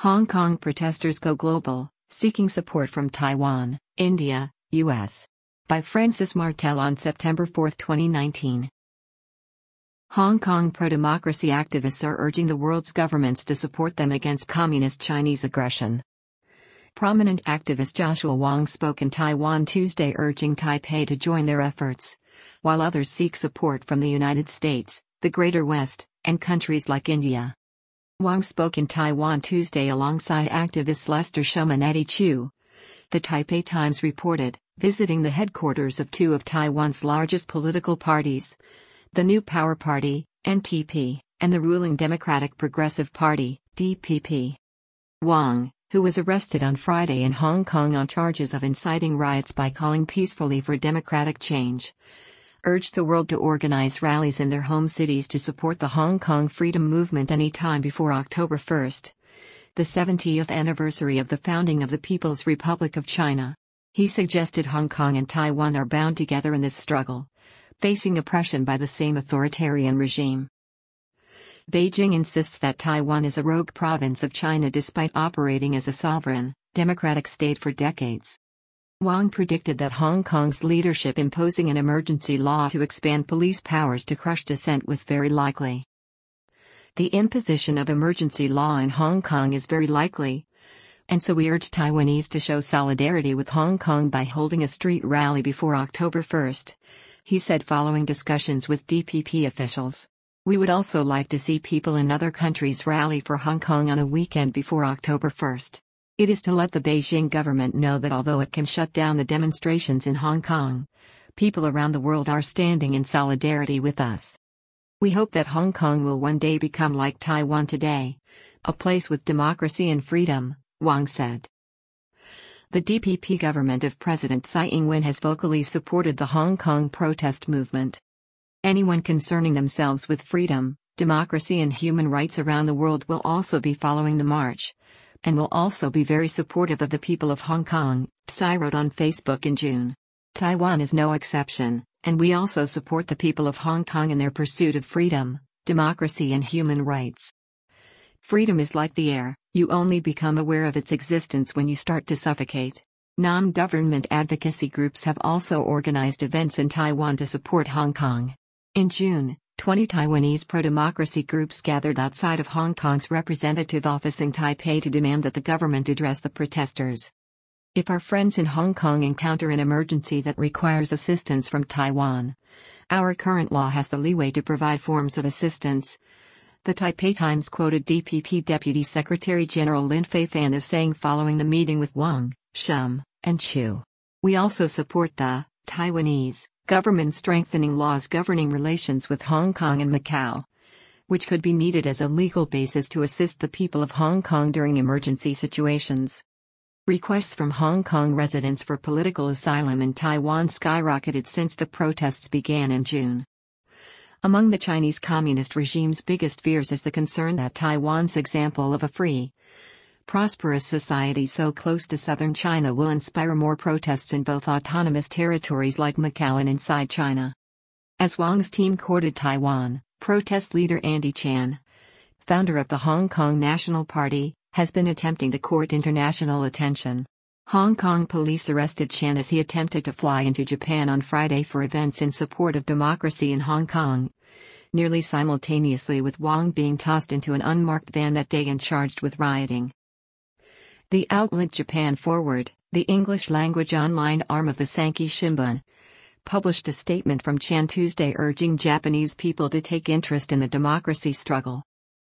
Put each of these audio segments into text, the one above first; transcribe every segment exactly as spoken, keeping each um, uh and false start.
Hong Kong protesters go global, seeking support from Taiwan, India, U S By Francis Martel on September fourth, twenty nineteen. Hong Kong pro-democracy activists are urging the world's governments to support them against communist Chinese aggression. Prominent activist Joshua Wong spoke in Taiwan Tuesday urging Taipei to join their efforts, while others seek support from the United States, the Greater West, and countries like India. Wong spoke in Taiwan Tuesday alongside activists Lester Shum and Eddie Chu. The Taipei Times reported, visiting the headquarters of two of Taiwan's largest political parties, the New Power Party, N P P, and the ruling Democratic Progressive Party, D P P. Wong, who was arrested on Friday in Hong Kong on charges of inciting riots by calling peacefully for democratic change, urged the world to organize rallies in their home cities to support the Hong Kong freedom movement any time before October first, the seventieth anniversary of the founding of the People's Republic of China. He suggested Hong Kong and Taiwan are bound together in this struggle, facing oppression by the same authoritarian regime. Beijing insists that Taiwan is a rogue province of China despite operating as a sovereign, democratic state for decades. Wong predicted that Hong Kong's leadership imposing an emergency law to expand police powers to crush dissent was very likely. The imposition of emergency law in Hong Kong is very likely, and so we urge Taiwanese to show solidarity with Hong Kong by holding a street rally before October first, he said following discussions with D P P officials. We would also like to see people in other countries rally for Hong Kong on a weekend before October first. It is to let the Beijing government know that although it can shut down the demonstrations in Hong Kong, people around the world are standing in solidarity with us. We hope that Hong Kong will one day become like Taiwan today, a place with democracy and freedom, Wong said. The D P P government of President Tsai Ing-wen has vocally supported the Hong Kong protest movement. Anyone concerning themselves with freedom, democracy and human rights around the world will also be following the march, and will also be very supportive of the people of Hong Kong, Tsai wrote on Facebook in June. Taiwan is no exception, and we also support the people of Hong Kong in their pursuit of freedom, democracy and human rights. Freedom is like the air, you only become aware of its existence when you start to suffocate. Non-government advocacy groups have also organized events in Taiwan to support Hong Kong. In June, twenty Taiwanese pro-democracy groups gathered outside of Hong Kong's representative office in Taipei to demand that the government address the protesters. If our friends in Hong Kong encounter an emergency that requires assistance from Taiwan, our current law has the leeway to provide forms of assistance. The Taipei Times quoted D P P Deputy Secretary General Lin Feifan as saying following the meeting with Wong, Shum, and Chu. We also support the Taiwanese government strengthening laws governing relations with Hong Kong and Macau, which could be needed as a legal basis to assist the people of Hong Kong during emergency situations. Requests from Hong Kong residents for political asylum in Taiwan skyrocketed since the protests began in June. Among the Chinese Communist regime's biggest fears is the concern that Taiwan's example of a free, prosperous society so close to southern China will inspire more protests in both autonomous territories like Macau and inside China. As Wong's team courted Taiwan, protest leader Andy Chan, founder of the Hong Kong National Party, has been attempting to court international attention. Hong Kong police arrested Chan as he attempted to fly into Japan on Friday for events in support of democracy in Hong Kong, nearly simultaneously with Wong being tossed into an unmarked van that day and charged with rioting. The outlet Japan Forward, the English-language online arm of the Sankei Shimbun, published a statement from Chan Tuesday urging Japanese people to take interest in the democracy struggle.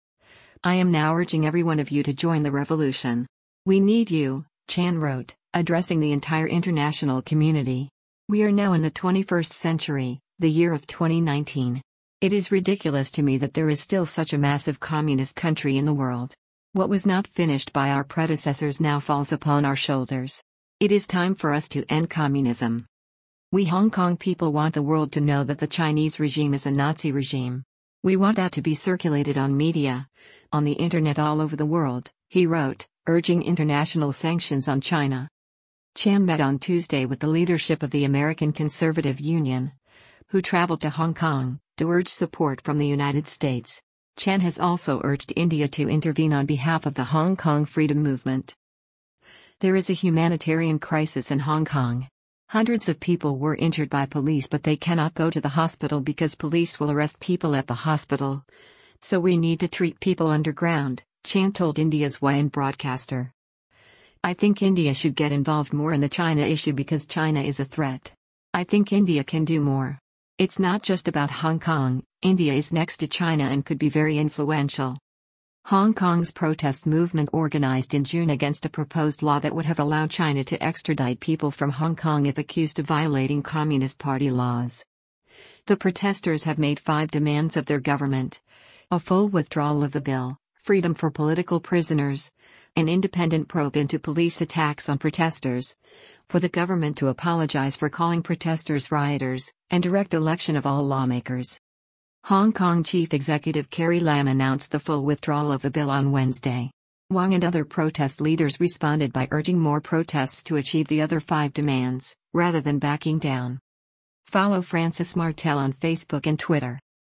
I am now urging every one of you to join the revolution. We need you, Chan wrote, addressing the entire international community. We are now in the twenty-first century, the year of twenty nineteen. It is ridiculous to me that there is still such a massive communist country in the world. What was not finished by our predecessors now falls upon our shoulders. It is time for us to end communism. We Hong Kong people want the world to know that the Chinese regime is a Nazi regime. We want that to be circulated on media, on the internet all over the world, he wrote, urging international sanctions on China. Chan met on Tuesday with the leadership of the American Conservative Union, who traveled to Hong Kong to urge support from the United States. Chen has also urged India to intervene on behalf of the Hong Kong freedom movement. There is a humanitarian crisis in Hong Kong. Hundreds of people were injured by police, but they cannot go to the hospital because police will arrest people at the hospital. So we need to treat people underground, Chen told India's Y N broadcaster. I think India should get involved more in the China issue because China is a threat. I think India can do more. It's not just about Hong Kong, India is next to China and could be very influential. Hong Kong's protest movement organized in June against a proposed law that would have allowed China to extradite people from Hong Kong if accused of violating Communist Party laws. The protesters have made five demands of their government: a full withdrawal of the bill, freedom for political prisoners, an independent probe into police attacks on protesters, for the government to apologize for calling protesters rioters, and direct election of all lawmakers. Hong Kong Chief Executive Carrie Lam announced the full withdrawal of the bill on Wednesday. Wong and other protest leaders responded by urging more protests to achieve the other five demands, rather than backing down. Follow Francis Martel on Facebook and Twitter.